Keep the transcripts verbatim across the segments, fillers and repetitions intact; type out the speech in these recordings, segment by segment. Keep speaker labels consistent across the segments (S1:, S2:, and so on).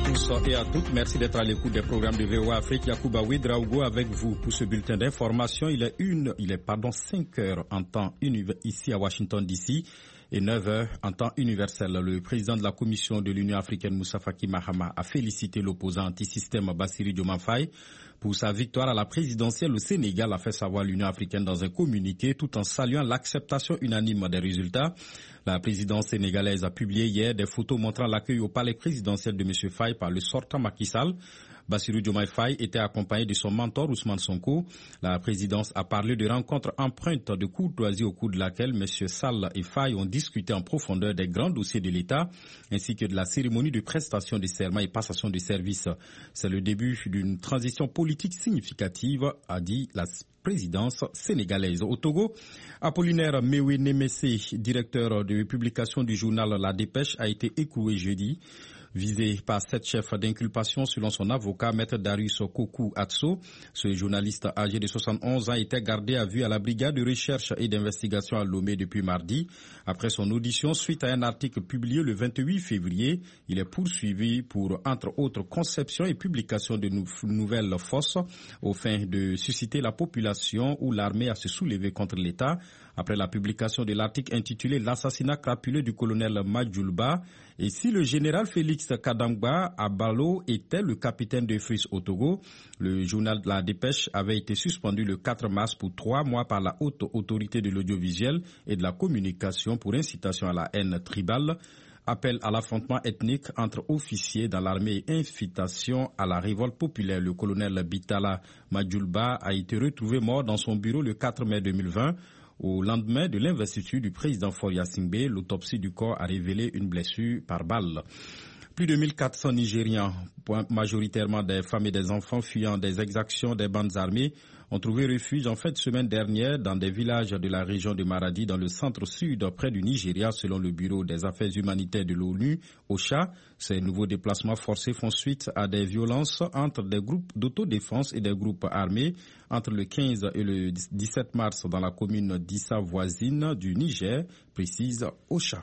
S1: tous et à toutes. Merci d'être à l'écoute des programmes de V O A Afrique. Yacouba Ouedraogo avec vous pour ce bulletin d'information. Il est une, il est pardon cinq heures en temps ici à Washington D C et neuf heures en temps universel. Le président de la Commission de l'Union africaine, Moussa Faki Mahama, a félicité l'opposant anti-système Bassirou Diomaye Faye pour sa victoire à la présidentielle. Le Sénégal a fait savoir l'Union africaine dans un communiqué tout en saluant l'acceptation unanime des résultats. La présidence sénégalaise a publié hier des photos montrant l'accueil au palais présidentiel de M. Faye par le sortant Macky Sall. Bassirou Diomaye Faye était accompagné de son mentor Ousmane Sonko. La présidence a parlé de rencontres empreintes de courtoisie au cours de laquelle M. Sall et Faye ont discuté en profondeur des grands dossiers de l'État ainsi que de la cérémonie de prestation de serment et passation de services. C'est le début d'une transition politique significative, a dit la présidence sénégalaise. Au Togo, Apollinaire Mewe Nemessé, directeur de publication du journal La Dépêche, a été écroué jeudi. Visé par sept chefs d'inculpation selon son avocat, maître Darius Kokou Atso. Ce journaliste âgé de soixante-onze ans était gardé à vue à la brigade de recherche et d'investigation à Lomé depuis mardi. Après son audition, suite à un article publié le vingt-huit février, il est poursuivi pour, entre autres, conception et publication de nou- nouvelles fausses aux fins de susciter la population ou l'armée à se soulever contre l'État. Après la publication de l'article intitulé « L'assassinat crapuleux du colonel Madjoulba » et si le général Félix Kadangba Abalo était le capitaine de Fris au Togo, le journal de La Dépêche avait été suspendu le quatre mars pour trois mois par la haute autorité de l'audiovisuel et de la communication pour incitation à la haine tribale, appel à l'affrontement ethnique entre officiers dans l'armée et incitation à la révolte populaire. Le colonel Bitala Madjoulba a été retrouvé mort dans son bureau le quatre mai deux mille vingt. Au lendemain de l'investiture du président Faure Singbe, l'autopsie du corps a révélé une blessure par balle. Plus de mille quatre cents Nigérians, majoritairement des femmes et des enfants fuyant des exactions des bandes armées, ont trouvé refuge en fin de semaine dernière dans des villages de la région de Maradi, dans le centre-sud, près du Nigeria, selon le Bureau des affaires humanitaires de l'ONU, OCHA. Ces nouveaux déplacements forcés font suite à des violences entre des groupes d'autodéfense et des groupes armés entre le quinze et le dix-sept mars dans la commune d'Issa voisine du Niger, précise OCHA.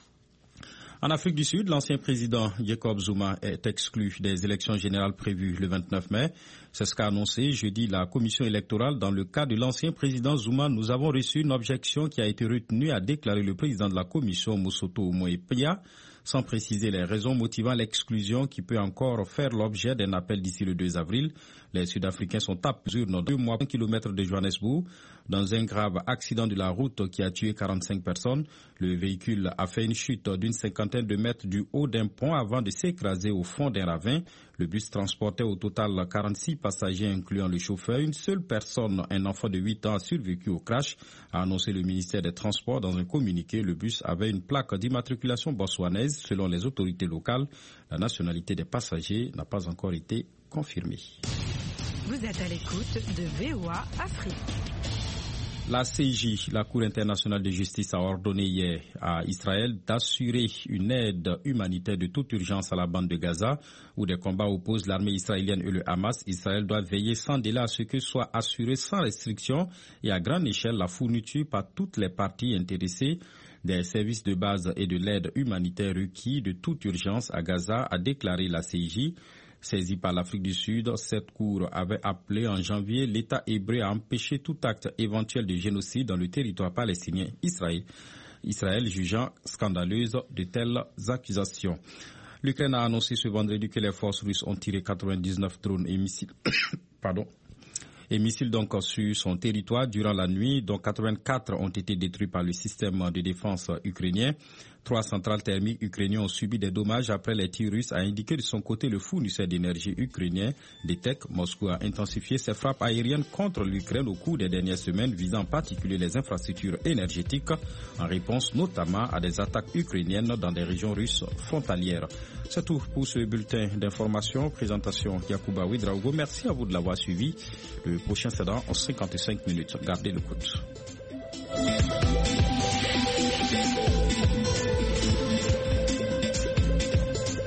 S1: En Afrique du Sud, l'ancien président Jacob Zuma est exclu des élections générales prévues le vingt-neuf mai. C'est ce qu'a annoncé jeudi la commission électorale. Dans le cas de l'ancien président Zuma, nous avons reçu une objection qui a été retenue, a déclaré le président de la commission, Moussoto Moepia, sans préciser les raisons motivant l'exclusion qui peut encore faire l'objet d'un appel d'ici le deux avril. Les Sud-Africains sont à plusieurs deux mois, un kilomètre de Johannesburg, dans un grave accident de la route qui a tué quarante-cinq personnes. Le véhicule a fait une chute d'une cinquantaine de mètres du haut d'un pont avant de s'écraser au fond d'un ravin. Le bus transportait au total quarante-six passagers, incluant le chauffeur. Une seule personne, un enfant de huit ans, a survécu au crash, a annoncé le ministère des Transports dans un communiqué. Le bus avait une plaque d'immatriculation botswanaise. Selon les autorités locales, la nationalité des passagers n'a pas encore été confirmée.
S2: Vous êtes à l'écoute de V O A Afrique.
S1: La C I J, la Cour internationale de justice, a ordonné hier à Israël d'assurer une aide humanitaire de toute urgence à la bande de Gaza, où des combats opposent l'armée israélienne et le Hamas. Israël doit veiller sans délai à ce que soit assurée sans restriction et à grande échelle la fourniture par toutes les parties intéressées des services de base et de l'aide humanitaire requis de toute urgence à Gaza, a déclaré la C I J. Saisie par l'Afrique du Sud, cette cour avait appelé en janvier l'État hébreu à empêcher tout acte éventuel de génocide dans le territoire palestinien. Israël, Israël jugeant scandaleuse de telles accusations. L'Ukraine a annoncé ce vendredi que les forces russes ont tiré quatre-vingt-dix-neuf drones et missiles. Pardon. Et missiles donc sur son territoire durant la nuit, dont quatre-vingt-quatre ont été détruits par le système de défense ukrainien. Trois centrales thermiques ukrainiennes ont subi des dommages après les tirs russes, a indiqué de son côté le fournisseur d'énergie ukrainien, D T E C. Moscou a intensifié ses frappes aériennes contre l'Ukraine au cours des dernières semaines, visant en particulier les infrastructures énergétiques, en réponse notamment à des attaques ukrainiennes dans des régions russes frontalières. C'est tout pour ce bulletin d'information. Présentation Yacouba Ouedraogo. Merci à vous de l'avoir suivi. Le prochain c'est dans cinquante-cinq minutes. Gardez le compte.